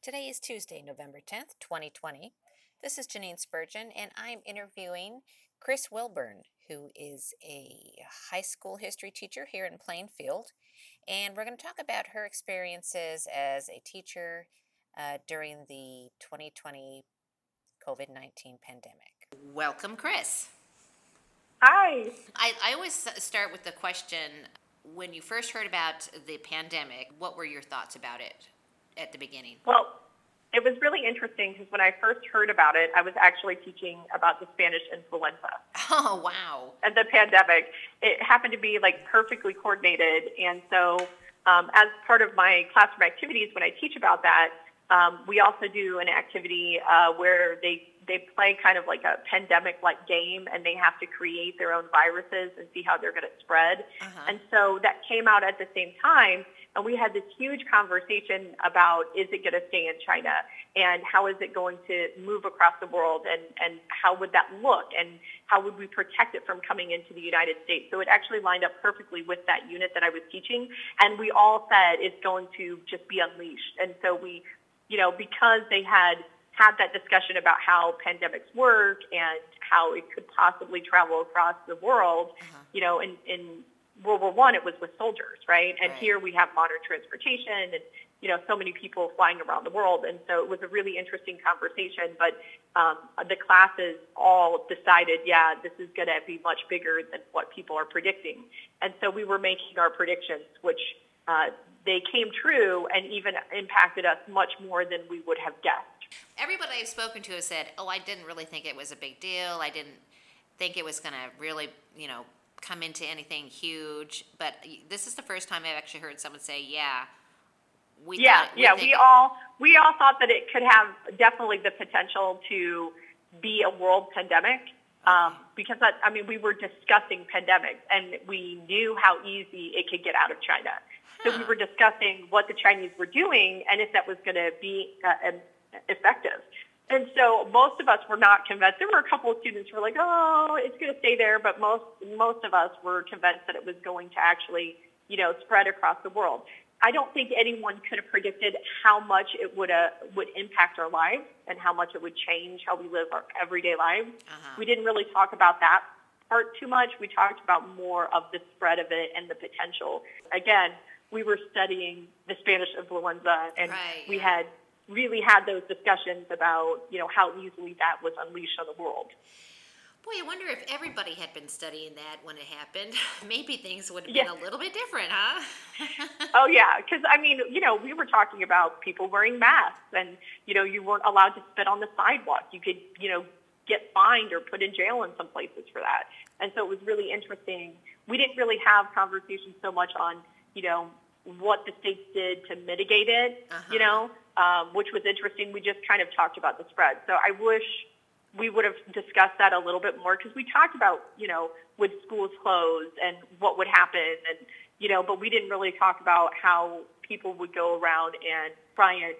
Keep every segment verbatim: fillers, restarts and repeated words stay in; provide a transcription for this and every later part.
Today is Tuesday, November tenth, twenty twenty. This is Janine Spurgeon, and I'm interviewing Chris Wilburn, who is a high school history teacher here in Plainfield. And we're going to talk about her experiences as a teacher uh, during the twenty twenty COVID nineteen pandemic. Welcome, Chris. Hi. I, I always start with the question, when you first heard about the pandemic, what were your thoughts about it at the beginning? Well, it was really interesting because when I first heard about it, I was actually teaching about the Spanish influenza. Oh, wow. And the pandemic. It happened to be like perfectly coordinated. And so um, as part of my classroom activities, when I teach about that, um, we also do an activity uh, where they, they play kind of like a pandemic-like game, and they have to create their own viruses and see how they're going to spread. Uh-huh. And so that came out at the same time. And we had this huge conversation about, is it going to stay in China? And how is it going to move across the world? And, and how would that look? And how would we protect it from coming into the United States? So it actually lined up perfectly with that unit that I was teaching. And we all said it's going to just be unleashed. And so we, you know, because they had had that discussion about how pandemics work and how it could possibly travel across the world, uh-huh. you know, in, in World War One, it was with soldiers, right? And right. Here we have modern transportation and, you know, so many people flying around the world. And so it was a really interesting conversation. But um, the classes all decided, yeah, this is going to be much bigger than what people are predicting. And so we were making our predictions, which uh, they came true and even impacted us much more than we would have guessed. Everybody I've spoken to has said, oh, I didn't really think it was a big deal. I didn't think it was going to really, you know, come into anything huge, but this is the first time I've actually heard someone say, yeah, we yeah, thought, we yeah, think we it, all we all thought that it could have definitely the potential to be a world pandemic, okay. um, because that, I mean, we were discussing pandemics and we knew how easy it could get out of China. Huh. So we were discussing what the Chinese were doing and if that was going to be uh, effective. And so most of us were not convinced. There were a couple of students who were like, oh, it's going to stay there. But most most of us were convinced that it was going to actually, you know, spread across the world. I don't think anyone could have predicted how much it would uh, would impact our lives and how much it would change how we live our everyday lives. Uh-huh. We didn't really talk about that part too much. We talked about more of the spread of it and the potential. Again, we were studying the Spanish influenza, and right, we yeah. had really had those discussions about, you know, how easily that was unleashed on the world. Boy, I wonder if everybody had been studying that when it happened. Maybe things would have yeah. been a little bit different, huh? Oh, yeah, because, I mean, you know, we were talking about people wearing masks, and, you know, you weren't allowed to spit on the sidewalk. You could, you know, get fined or put in jail in some places for that. And so it was really interesting. We didn't really have conversations so much on, you know, what the states did to mitigate it, uh-huh. you know, um, which was interesting. We just kind of talked about the spread. So I wish we would have discussed that a little bit more, because we talked about, you know, would schools close and what would happen, and, you know, but we didn't really talk about how people would go around and try and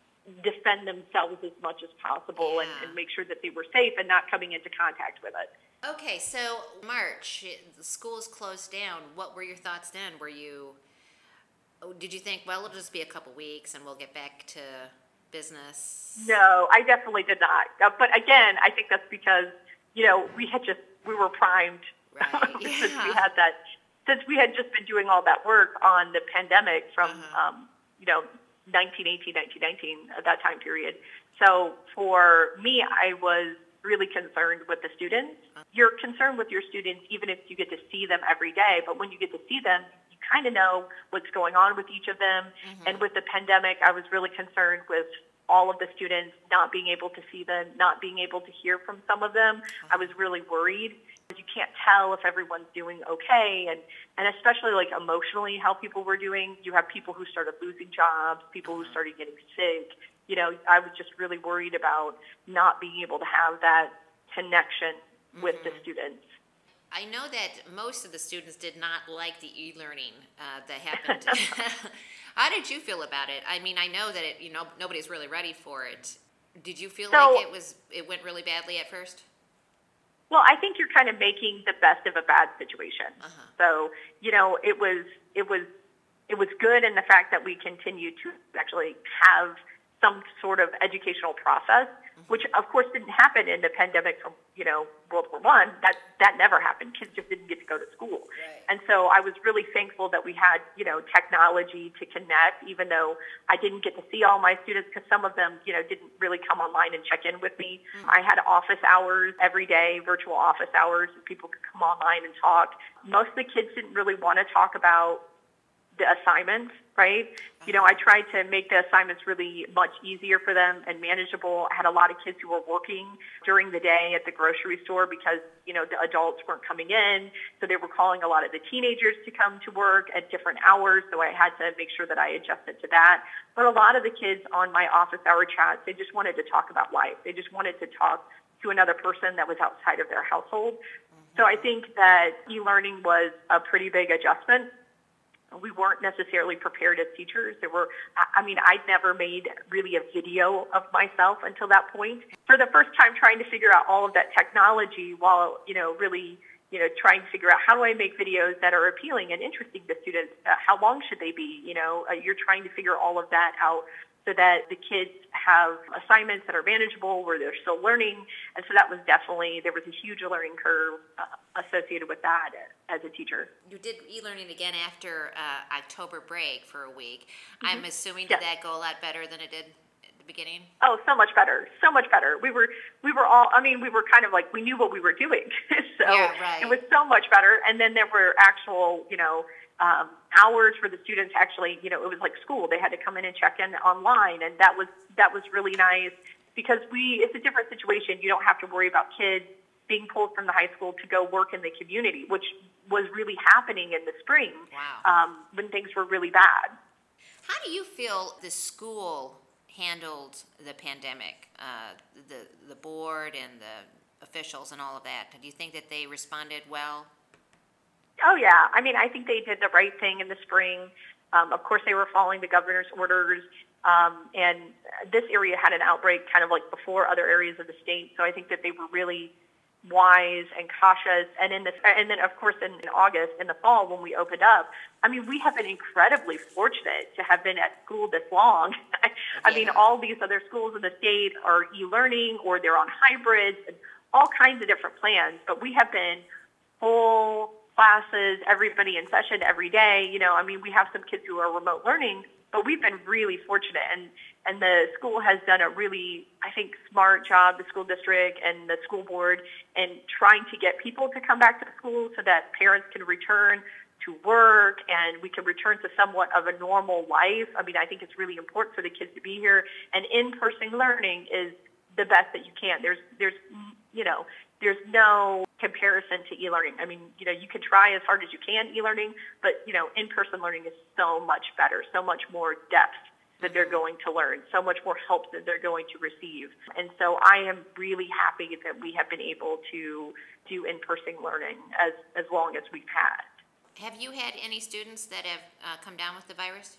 defend themselves as much as possible, yeah. and, and make sure that they were safe and not coming into contact with it. Okay, so March, the schools closed down. What were your thoughts then? Were you... Did you think, well, it'll just be a couple weeks and we'll get back to business? No, I definitely did not. But again, I think that's because, you know, we had just, we were primed right. yeah. since we had that, since we had just been doing all that work on the pandemic from, uh-huh. um, you know, nineteen eighteen, nineteen nineteen, at that time period. So for me, I was really concerned with the students. Uh-huh. You're concerned with your students even if you get to see them every day, but when you get to see them, kind of know what's going on with each of them. Mm-hmm. And with the pandemic, I was really concerned with all of the students not being able to see them, not being able to hear from some of them. Mm-hmm. I was really worried. You can't tell if everyone's doing okay, and, and especially like emotionally how people were doing. You have people who started losing jobs, people who started getting sick. You know, I was just really worried about not being able to have that connection mm-hmm. with the students. I know that most of the students did not like the e-learning uh, that happened. How did you feel about it? I mean, I know that it, you know, nobody's really ready for it. Did you feel so, like it was it went really badly at first? Well, I think you're kind of making the best of a bad situation. Uh-huh. So, you know, it was it was it was good in the fact that we continued to actually have some sort of educational process, which of course didn't happen in the pandemic from, you know, World War One. That that never happened. Kids just didn't get to go to school. Right. And so I was really thankful that we had, you know, technology to connect, even though I didn't get to see all my students because some of them, you know, didn't really come online and check in with me. Mm-hmm. I had office hours every day, virtual office hours, so people could come online and talk. Most of the kids didn't really want to talk about the assignments, right? You know, I tried to make the assignments really much easier for them and manageable. I had a lot of kids who were working during the day at the grocery store because, you know, the adults weren't coming in. So they were calling a lot of the teenagers to come to work at different hours. So I had to make sure that I adjusted to that. But a lot of the kids on my office hour chats, they just wanted to talk about life. They just wanted to talk to another person that was outside of their household. Mm-hmm. So I think that e-learning was a pretty big adjustment. We weren't necessarily prepared as teachers. There were, I mean, I'd never made really a video of myself until that point. For the first time, trying to figure out all of that technology while, you know, really, you know, trying to figure out how do I make videos that are appealing and interesting to students? Uh, how long should they be? You know, uh, you're trying to figure all of that out so that the kids have assignments that are manageable where they're still learning. And so that was definitely, there was a huge learning curve uh, associated with that as a teacher. You did e-learning again after uh, October break for a week. Mm-hmm. I'm assuming yes. did that go a lot better than it did at the beginning? Oh, so much better. So much better. We were, we were all, I mean, we were kind of like, we knew what we were doing. so yeah, right. It was so much better. And then there were actual, you know, Um, hours for the students. Actually, you know, it was like school. They had to come in and check in online, and that was that was really nice because we. It's a different situation. You don't have to worry about kids being pulled from the high school to go work in the community, which was really happening in the spring. Wow. um, when things were really bad. How do you feel the school handled the pandemic? Uh, the the board and the officials and all of that. Do you think that they responded well? Oh, yeah. I mean, I think they did the right thing in the spring. Um, of course, they were following the governor's orders. Um, and this area had an outbreak kind of like before other areas of the state. So I think that they were really wise and cautious. And in this, and then, of course, in, in August, in the fall, when we opened up, I mean, we have been incredibly fortunate to have been at school this long. I yeah. mean, all these other schools in the state are e-learning or they're on hybrids and all kinds of different plans. But we have been full classes, everybody in session every day. You know, I mean, we have some kids who are remote learning, but we've been really fortunate. And, and the school has done a really, I think, smart job, the school district and the school board, in trying to get people to come back to the school so that parents can return to work and we can return to somewhat of a normal life. I mean, I think it's really important for the kids to be here. And in-person learning is the best that you can. There's, there's, you know, there's no comparison to e-learning. I mean, you know, you can try as hard as you can e-learning, but, you know, in-person learning is so much better, so much more depth that they're going to learn, so much more help that they're going to receive. And so I am really happy that we have been able to do in-person learning as, as long as we've had. Have you had any students that have uh, come down with the virus?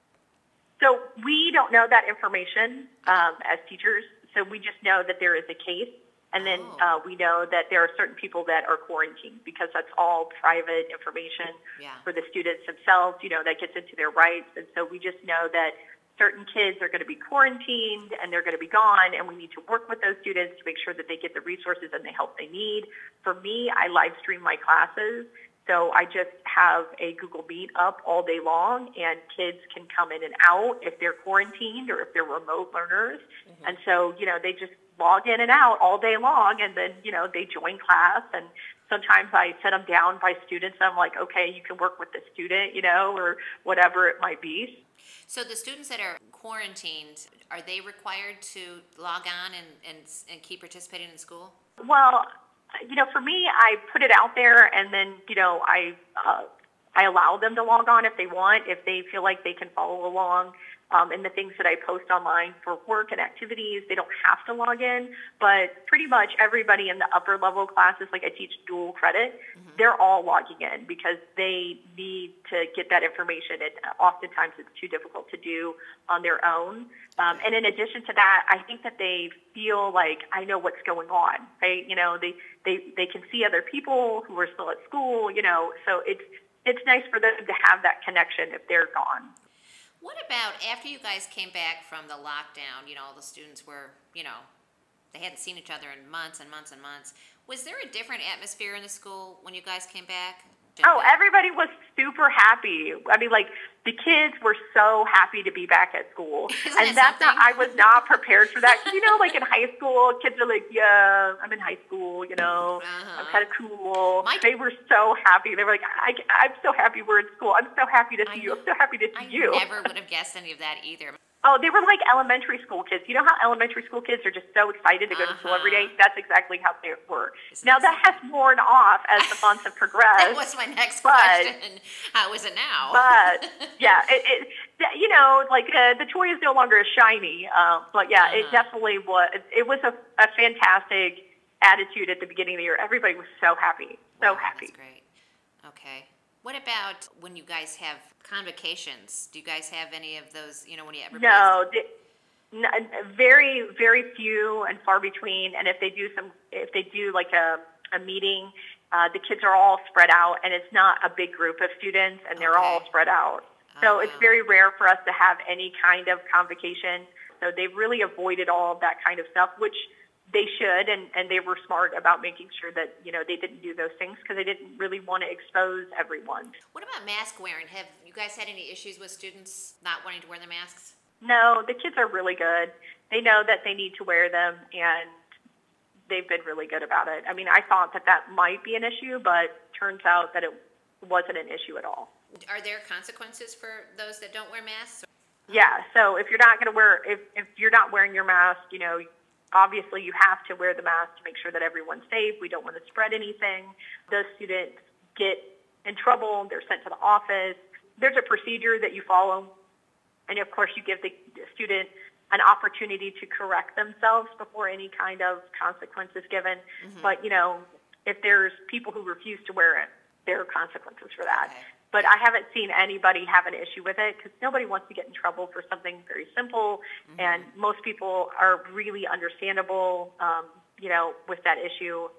So we don't know that information um, as teachers. So we just know that there is a case. And then oh. uh, we know that there are certain people that are quarantined because that's all private information yeah. for the students themselves. You know, that gets into their rights. And so we just know that certain kids are going to be quarantined and they're going to be gone. And we need to work with those students to make sure that they get the resources and the help they need. For me, I live stream my classes. So I just have a Google Meet up all day long, and kids can come in and out if they're quarantined or if they're remote learners. Mm-hmm. And so, you know, they just log in and out all day long, and then, you know, they join class. And sometimes I set them down by students. I'm like, okay, you can work with the student, you know, or whatever it might be. So the students that are quarantined, are they required to log on and, and, and keep participating in school? Well, you know, for me, I put it out there, and then, you know, I uh, I allow them to log on if they want, if they feel like they can follow along. Um, and the things that I post online for work and activities, they don't have to log in. But pretty much everybody in the upper level classes, like I teach dual credit, mm-hmm. they're all logging in because they need to get that information. And oftentimes it's too difficult to do on their own. Um, and in addition to that, I think that they feel like I know what's going on, right? You know, they, they, they can see other people who are still at school, you know, so it's, it's nice for them to have that connection if they're gone. What about after you guys came back from the lockdown? You know, all the students were, you know, they hadn't seen each other in months and months and months. Was there a different atmosphere in the school when you guys came back? Oh, everybody was super happy. I mean, like, the kids were so happy to be back at school. Isn't and that's not, I was not prepared for that. You know, like in high school, kids are like, yeah, I'm in high school, you know, uh-huh. I'm kind of cool. My, they were so happy. They were like, I, I'm so happy we're in school. I'm so happy to see I, you. I'm so happy to see I you. I never would have guessed any of that either. Oh, they were like elementary school kids. You know how elementary school kids are just so excited to go uh-huh. to school every day? That's exactly how they were. Isn't now, that has worn off as the months have progressed. That was my next but, question. How is it now? But, yeah, it, it, you know, like uh, the toy is no longer as shiny. Uh, but, yeah, uh-huh. it definitely was. It was a, a fantastic attitude at the beginning of the year. Everybody was so happy, so wow, happy. That's great. Okay. What about when you guys have convocations? Do you guys have any of those, you know, when you ever... No, the, n- very, very few and far between. And if they do some, if they do like a, a meeting, uh, the kids are all spread out, and it's not a big group of students, and they're okay. all spread out. So uh-huh. it's very rare for us to have any kind of convocation. So they've really avoided all of that kind of stuff, which they should, and, and they were smart about making sure that, you know, they didn't do those things because they didn't really want to expose everyone. What about mask wearing? Have you guys had any issues with students not wanting to wear their masks? No, the kids are really good. They know that they need to wear them, and they've been really good about it. I mean, I thought that that might be an issue, but turns out that it wasn't an issue at all. Are there consequences for those that don't wear masks? Yeah, so if you're not going to wear, if, if you're not wearing your mask, you know, obviously you have to wear the mask to make sure that everyone's safe. We don't want to spread anything. Those students get in trouble. They're sent to the office. There's a procedure that you follow. And, of course, you give the student an opportunity to correct themselves before any kind of consequence is given. Mm-hmm. But, you know, if there's people who refuse to wear it, there are consequences for that. Okay. But I haven't seen anybody have an issue with it because nobody wants to get in trouble for something very simple. Mm-hmm. And most people are really understandable, um, you know, with that issue.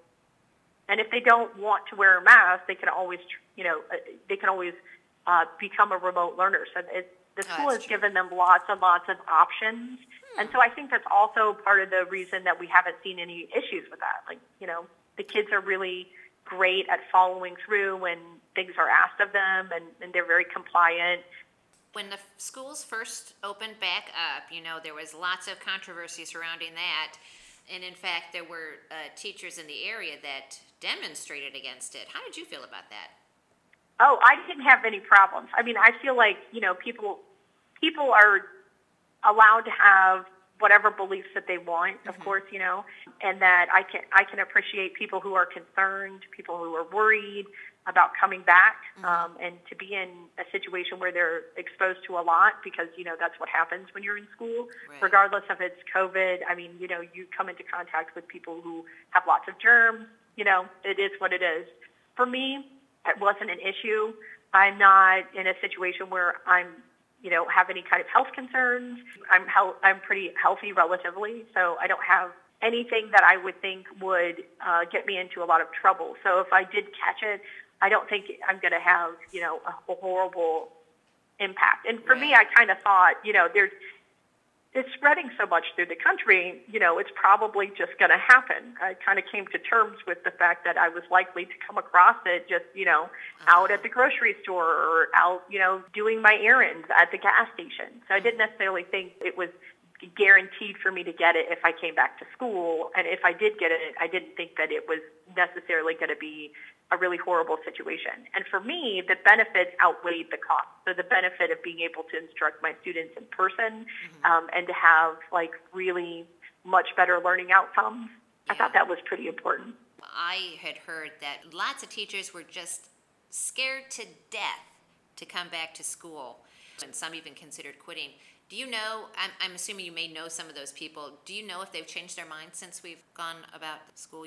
And if they don't want to wear a mask, they can always, you know, they can always uh, become a remote learner. So it, the school oh, has true. given them lots and lots of options. Hmm. And so I think that's also part of the reason that we haven't seen any issues with that. Like, you know, the kids are really great at following through when things are asked of them, and, and they're very compliant. When the schools first opened back up, you know, there was lots of controversy surrounding that. And in fact, there were uh, teachers in the area that demonstrated against it. How did you feel about that? Oh, I didn't have any problems. I mean, I feel like, you know, people people are allowed to have whatever beliefs that they want, of mm-hmm. course, you know, and that I can I can appreciate people who are concerned, people who are worried about coming back, mm-hmm. um, and to be in a situation where they're exposed to a lot because, you know, that's what happens when you're in school, right. regardless if it's COVID. I mean, you know, you come into contact with people who have lots of germs, you know, it is what it is. For me, it wasn't an issue. I'm not in a situation where I'm, you know, have any kind of health concerns. I'm health, I'm pretty healthy relatively, so I don't have anything that I would think would uh, get me into a lot of trouble. So if I did catch it, I don't think I'm going to have, you know, a horrible impact. And for right. me, I kind of thought, you know, there's it's spreading so much through the country, you know, it's probably just going to happen. I kind of came to terms with the fact that I was likely to come across it just, you know, uh-huh. out at the grocery store or out, you know, doing my errands at the gas station. So I didn't necessarily think it was guaranteed for me to get it if I came back to school. And if I did get it, I didn't think that it was necessarily going to be a really horrible situation. And for me, the benefits outweighed the cost. So the benefit of being able to instruct my students in person, mm-hmm. um, and to have like really much better learning outcomes, yeah. I thought that was pretty important. I had heard that lots of teachers were just scared to death to come back to school, and some even considered quitting. Do you know, I'm, I'm assuming you may know some of those people, do you know if they've changed their minds since we've gone about the school year?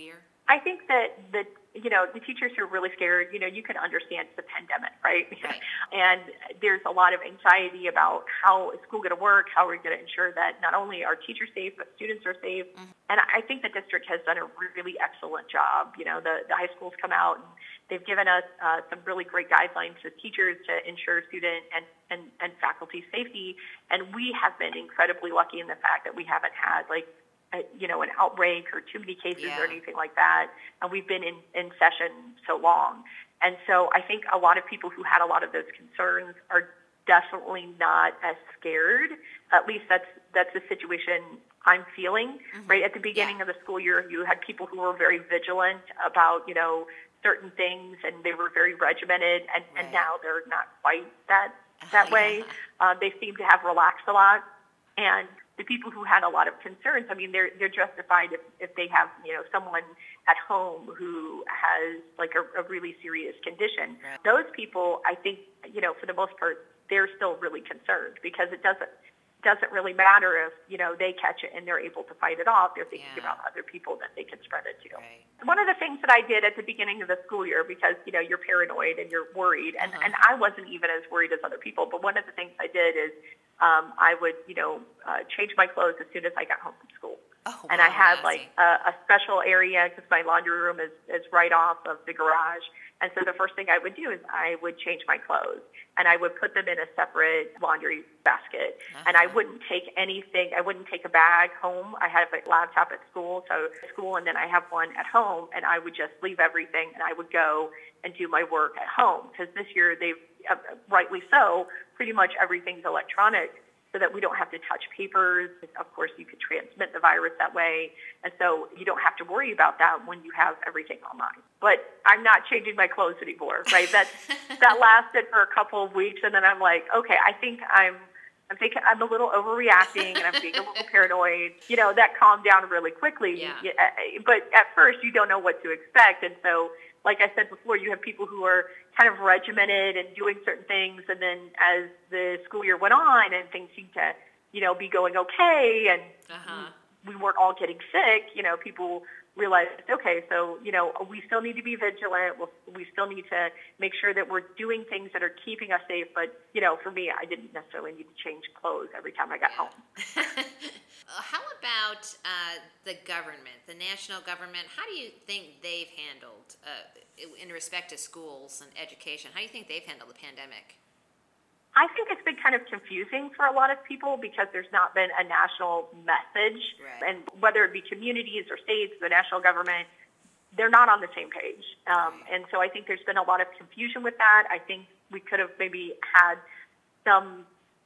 I think that the you know the teachers who are really scared, you know, you can understand the pandemic, right? Right. And there's a lot of anxiety about how is school going to work, how are we going to ensure that not only are teachers safe but students are safe. Mm-hmm. And I think the district has done a really excellent job. You know, the, the high schools come out and they've given us uh, some really great guidelines as teachers to ensure student and, and, and faculty safety. And we have been incredibly lucky in the fact that we haven't had like A, you know, an outbreak or too many cases yeah. or anything like that. And we've been in, in session so long. And so I think a lot of people who had a lot of those concerns are definitely not as scared. At least that's that's the situation I'm feeling. Mm-hmm. Right at the beginning yeah. of the school year, you had people who were very vigilant about, you know, certain things, and they were very regimented. And, right. and now they're not quite that that uh, way. Yeah. Uh, they seem to have relaxed a lot. And the people who had a lot of concerns, I mean, they're they're justified if, if they have, you know, someone at home who has like a, a really serious condition. Right. Those people, I think, you know, for the most part, they're still really concerned because it doesn't doesn't really matter if, you know, they catch it and they're able to fight it off. They're thinking yeah. about other people that they can spread it to. Right. One of the things that I did at the beginning of the school year, because, you know, you're paranoid and you're worried, and, uh-huh. and I wasn't even as worried as other people, but one of the things I did is um, I would, you know, uh, change my clothes as soon as I got home from school. Oh, and wow, I had nasty. like a, a special area because my laundry room is, is right off of the garage. And so the first thing I would do is I would change my clothes and I would put them in a separate laundry basket. Uh-huh. And I wouldn't take anything. I wouldn't take a bag home. I have a laptop at school, so at school, and then I have one at home. And I would just leave everything and I would go and do my work at home. Because this year they've, uh, rightly so, pretty much everything's electronic, so that we don't have to touch papers. Of course, you could transmit the virus that way. And so you don't have to worry about that when you have everything online. But I'm not changing my clothes anymore, right? That that lasted for a couple of weeks, and then I'm like, okay, I think I'm I'm thinking I'm a little overreacting and I'm being a little paranoid. You know, that calmed down really quickly. Yeah. But at first, you don't know what to expect. And so, like I said before, you have people who are kind of regimented and doing certain things, and then as the school year went on and things seemed to, you know, be going okay, and uh-huh. we weren't all getting sick, you know, people realized, okay, so, you know, we still need to be vigilant. We'll, we still need to make sure that we're doing things that are keeping us safe. But, you know, for me, I didn't necessarily need to change clothes every time I got yeah. home. How about uh, the government, the national government? How do you think they've handled, uh, in respect to schools and education, how do you think they've handled the pandemic? I think it's been kind of confusing for a lot of people because there's not been a national message. Right. And whether it be communities or states, the national government, they're not on the same page. Um, right. And so I think there's been a lot of confusion with that. I think we could have maybe had some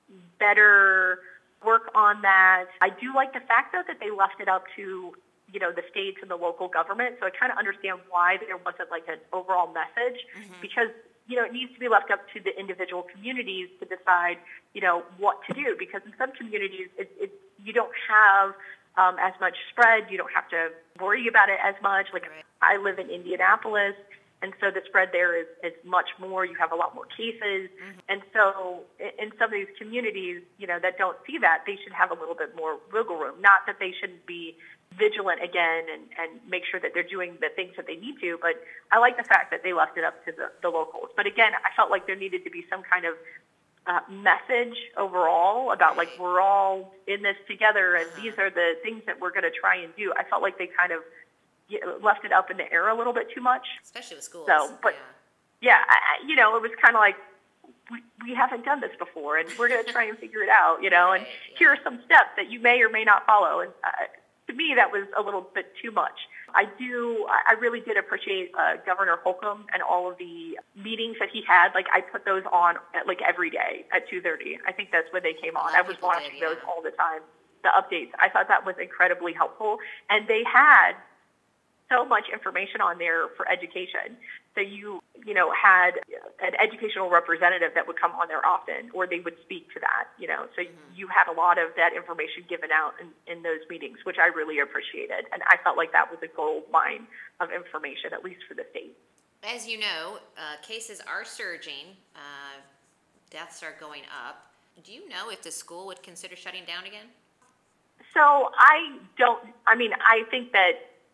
better work on that. I do like the fact, though, that they left it up to, you know, the states and the local government. So I kind of understand why there wasn't like an overall message mm-hmm. because, you know, it needs to be left up to the individual communities to decide, you know, what to do. Because in some communities, it, it, you don't have um, as much spread. You don't have to worry about it as much. Like right. I live in Indianapolis, and so the spread there is, is much more. You have a lot more cases. Mm-hmm. And so in some of these communities, you know, that don't see that, they should have a little bit more wiggle room. Not that they shouldn't be vigilant again and, and make sure that they're doing the things that they need to, but I like the fact that they left it up to the, the locals. But again, I felt like there needed to be some kind of uh, message overall about like we're all in this together and uh-huh. these are the things that we're going to try and do. I felt like they kind of left it up in the air a little bit too much. Especially with schools. So, but yeah, yeah I, you know, it was kind of like, we, we haven't done this before and we're going to try and figure it out, you know, right, and yeah. here are some steps that you may or may not follow. And uh, to me, that was a little bit too much. I do, I really did appreciate uh, Governor Holcomb and all of the meetings that he had. Like, I put those on at, like every day at two thirty. I think that's when they came on. I was watching did, yeah. those all the time, the updates. I thought that was incredibly helpful. And they had so much information on there for education. So you, you know, had an educational representative that would come on there often, or they would speak to that, you know. So mm-hmm. you had a lot of that information given out in, in those meetings, which I really appreciated. And I felt like that was a gold mine of information, at least for the state. As you know, uh, cases are surging. Uh, deaths are going up. Do you know if the school would consider shutting down again? So I don't, I mean, I think that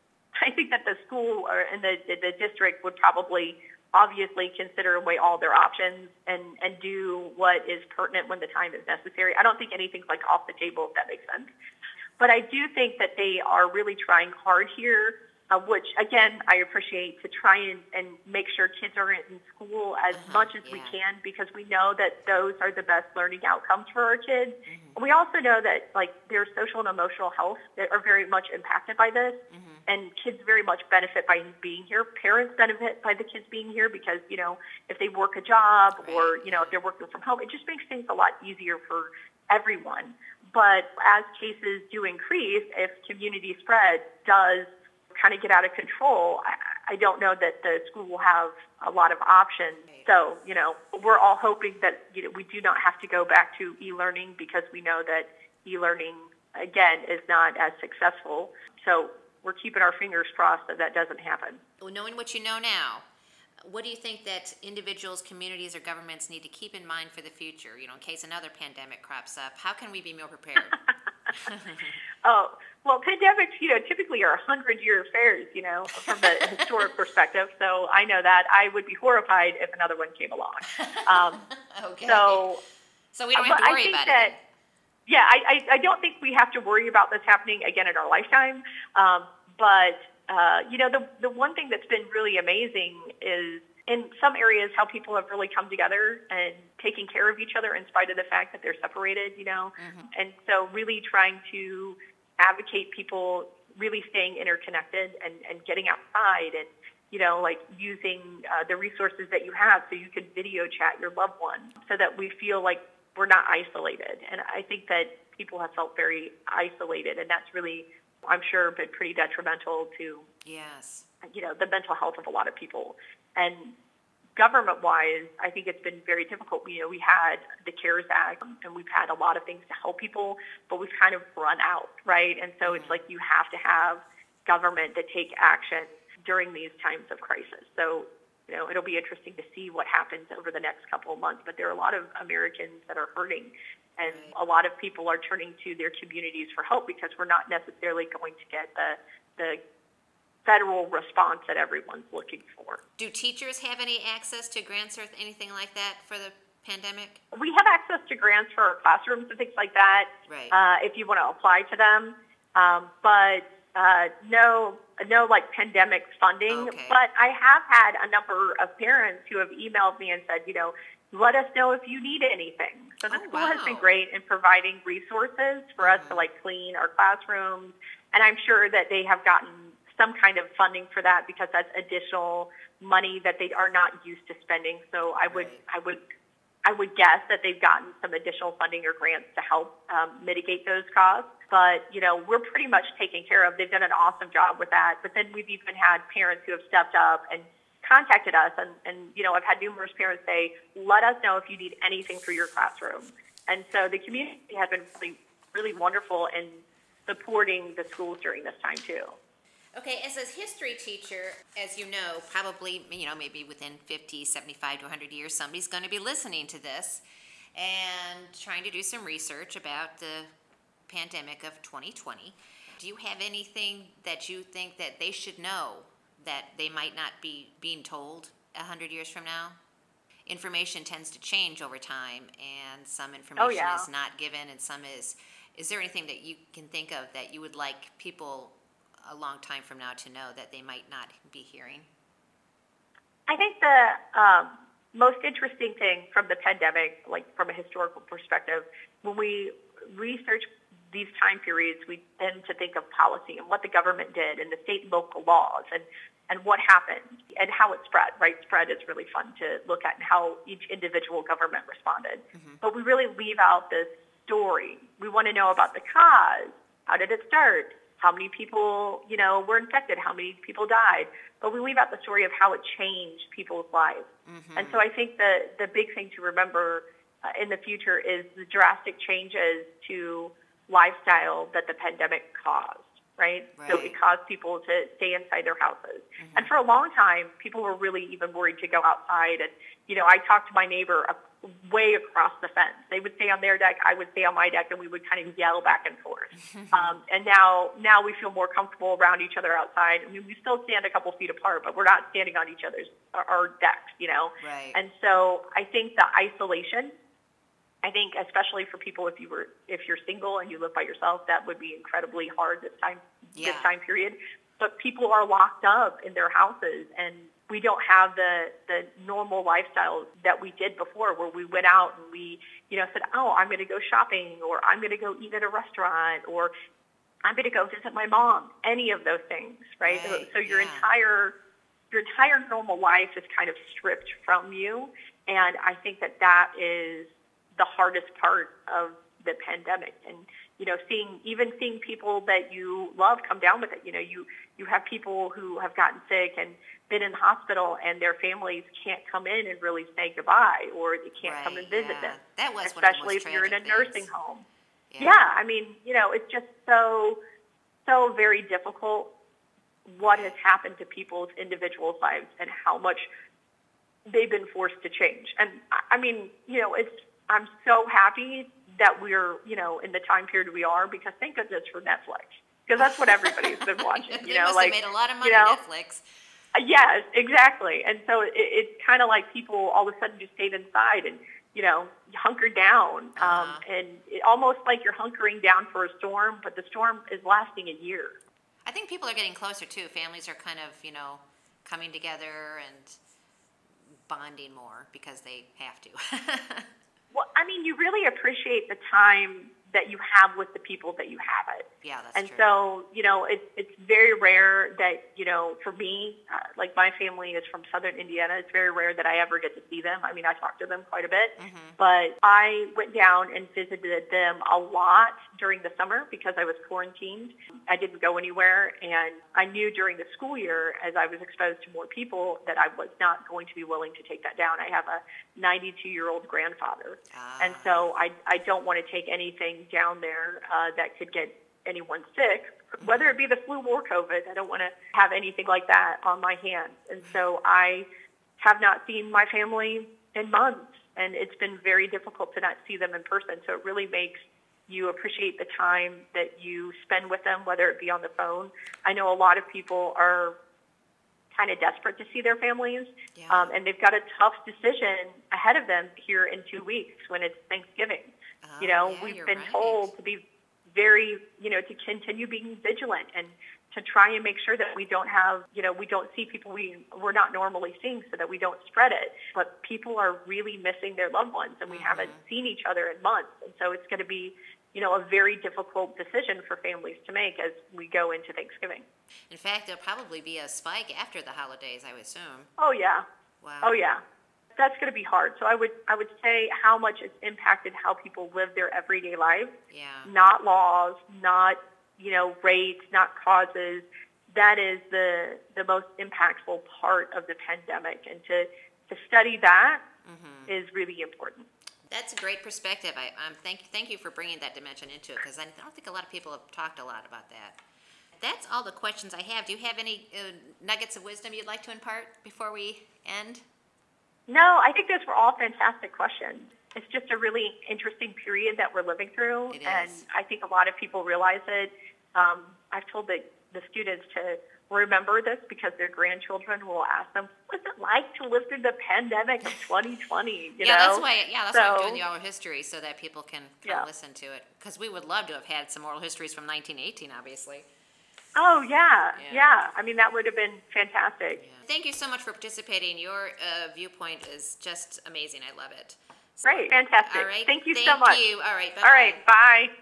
I think that the school or and the, the district would probably obviously consider and weigh all their options and, and do what is pertinent when the time is necessary. I don't think anything's like off the table, if that makes sense. But I do think that they are really trying hard here, uh, which, again, I appreciate, to try and, and make sure kids are in school as uh-huh, much as yeah. we can, because we know that those are the best learning outcomes for our kids. Mm-hmm. We also know that, like, their social and emotional health are very much impacted by this, mm-hmm. and kids very much benefit by being here. Parents benefit by the kids being here because, you know, if they work a job right. or, you know, if they're working from home, it just makes things a lot easier for everyone. But as cases do increase, if community spread does kind of get out of control, I, I don't know that the school will have a lot of options. So, you know, we're all hoping that, you know, we do not have to go back to e-learning, because we know that e-learning, again, is not as successful. So we're keeping our fingers crossed that that doesn't happen. Well, knowing what you know now, what do you think that individuals, communities, or governments need to keep in mind for the future, you know, in case another pandemic crops up? How can we be more prepared? Oh, well, pandemics, you know, typically are hundred-year affairs, you know, from the historic perspective. So I know that. I would be horrified if another one came along. Um, okay. So, so we don't have to worry about that, it. Yeah, I, I, I don't think we have to worry about this happening again in our lifetime. Um, but Uh, you know, the the one thing that's been really amazing is in some areas how people have really come together and taking care of each other in spite of the fact that they're separated, you know. Mm-hmm. And so really trying to advocate people really staying interconnected and, and getting outside and, you know, like using uh, the resources that you have so you can video chat your loved one so that we feel like we're not isolated. And I think that people have felt very isolated, and that's really, I'm sure, been pretty detrimental to, yes, you know, the mental health of a lot of people. And government-wise, I think it's been very difficult. You know, we had the CARES Act, and we've had a lot of things to help people, but we've kind of run out, right? And so mm-hmm. it's like you have to have government to take action during these times of crisis. So, you know, it'll be interesting to see what happens over the next couple of months. But there are a lot of Americans that are hurting. And a lot of people are turning to their communities for help because we're not necessarily going to get the the federal response that everyone's looking for. Do teachers have any access to grants or anything like that for the pandemic? We have access to grants for our classrooms and things like that, right. uh, if you want to apply to them. Um, but uh, no, no like pandemic funding. Okay. But I have had a number of parents who have emailed me and said, you know, let us know if you need anything. So the oh, school wow. has been great in providing resources for mm-hmm. us to like clean our classrooms. And I'm sure that they have gotten some kind of funding for that because that's additional money that they are not used to spending. So I would, right. I would, I would guess that they've gotten some additional funding or grants to help um, mitigate those costs. But, you know, we're pretty much taken care of. They've done an awesome job with that. But then we've even had parents who have stepped up and contacted us, and, and, you know, I've had numerous parents say, let us know if you need anything for your classroom. And so the community has been really, really wonderful in supporting the schools during this time, too. Okay, as a history teacher, as you know, probably, you know, maybe within fifty, seventy-five to one hundred years, somebody's going to be listening to this and trying to do some research about the pandemic of twenty twenty. Do you have anything that you think that they should know that they might not be being told one hundred years from now? Information tends to change over time, and some information oh, yeah. is not given, and some is. Is there anything that you can think of that you would like people a long time from now to know that they might not be hearing? I think the um, most interesting thing from the pandemic, like from a historical perspective, when we research these time periods, we tend to think of policy and what the government did and the state and local laws and, and what happened and how it spread, right? Spread is really fun to look at and how each individual government responded. Mm-hmm. But we really leave out this story. We want to know about the cause. How did it start? How many people, you know, were infected? How many people died? But we leave out the story of how it changed people's lives. Mm-hmm. And so I think the, the big thing to remember uh, in the future is the drastic changes to lifestyle that the pandemic caused, right? Right. So it caused people to stay inside their houses. Mm-hmm. And for a long time, people were really even worried to go outside. And, you know, I talked to my neighbor uh, way across the fence. They would stay on their deck, I would stay on my deck, and we would kind of yell back and forth. um, and now now we feel more comfortable around each other outside. I mean, we still stand a couple feet apart, but we're not standing on each other's our, our decks, you know? Right. And so I think the isolation, I think especially for people if you were if you're single and you live by yourself, that would be incredibly hard this time Yeah. this time period. But people are locked up in their houses, and we don't have the the normal lifestyles that we did before, where we went out and we, you know, said, "Oh, I'm going to go shopping," or "I'm going to go eat at a restaurant," or "I'm going to go visit my mom." Any of those things, right? Right. So, so your Yeah. entire your entire normal life is kind of stripped from you, and I think that that is the hardest part of the pandemic. And, you know, seeing, even seeing people that you love come down with it. You know, you, you have people who have gotten sick and been in the hospital, and their families can't come in and really say goodbye, or they can't Right, come and visit yeah. them. That was one of the Especially most if you're in a tragic nursing things. home. Yeah. Yeah, I mean, you know, it's just so, so very difficult what has happened to people's individual lives and how much they've been forced to change. And I- I mean, you know, it's, I'm so happy that we're, you know, in the time period we are, because thank goodness for Netflix, because that's what everybody's been watching. They You know, must like have made a lot of money, you know, Netflix. uh, yes, exactly. And so it, it's kind of like people all of a sudden just stayed inside and, you know, hunkered down. Um, Uh-huh. and it, almost like you're hunkering down for a storm, but the storm is lasting a year. I think people are getting closer too. Families are kind of, you know, coming together and bonding more because they have to. Well, I mean, you really appreciate the time that you have with the people that you have it. Yeah, that's And true. so, you know, it's it's very rare that, you know, for me, uh, like my family is from southern Indiana. It's very rare that I ever get to see them. I mean, I talk to them quite a bit, Mhm. but I went down and visited them a lot during the summer because I was quarantined. I didn't go anywhere, and I knew during the school year, as I was exposed to more people, that I was not going to be willing to take that down. I have a ninety-two-year-old grandfather, Ah. and so I, I don't want to take anything down there uh, that could get anyone sick, whether it be the flu or COVID. I don't want to have anything like that on my hands. And so I have not seen my family in months, and it's been very difficult to not see them in person. So it really makes you appreciate the time that you spend with them, whether it be on the phone. I know a lot of people are kind of desperate to see their families, Yeah. um, and they've got a tough decision ahead of them here in two weeks when it's Thanksgiving. Oh, You know, yeah, we've you're been right. told to be very, you know, to continue being vigilant and to try and make sure that we don't have, you know, we don't see people we, we're not normally seeing so that we don't spread it. But people are really missing their loved ones, and we Mhm. haven't seen each other in months. And so it's going to be, you know, a very difficult decision for families to make as we go into Thanksgiving. In fact, there'll probably be a spike after the holidays, I would assume. Oh, yeah. Wow. Oh, yeah. That's going to be hard. So I would I would say how much it's impacted how people live their everyday lives, Yeah. not laws, not, you know, rates, not causes. That is the the most impactful part of the pandemic. And to, to study that Mhm. is really important. That's a great perspective. I um, thank thank you for bringing that dimension into it, because I don't think a lot of people have talked a lot about that. That's all the questions I have. Do you have any uh, nuggets of wisdom you'd like to impart before we end? No, I think those were all fantastic questions. It's just a really interesting period that we're living through, It and is. I think a lot of people realize it. Um, I've told the, the students to remember this because their grandchildren will ask them, "What's it like to live through the pandemic of twenty twenty?" You yeah, know? that's why. Yeah, that's why I'm So- doing the oral history, so that people can kind Yeah. of listen to it. Because we would love to have had some oral histories from nineteen eighteen, obviously. Oh, yeah, Yeah. yeah. I mean, that would have been fantastic. Yeah. Thank you so much for participating. Your uh, viewpoint is just amazing. I love it. So- Great, fantastic. All right. Thank you Thank so much. you. All right. All right, bye.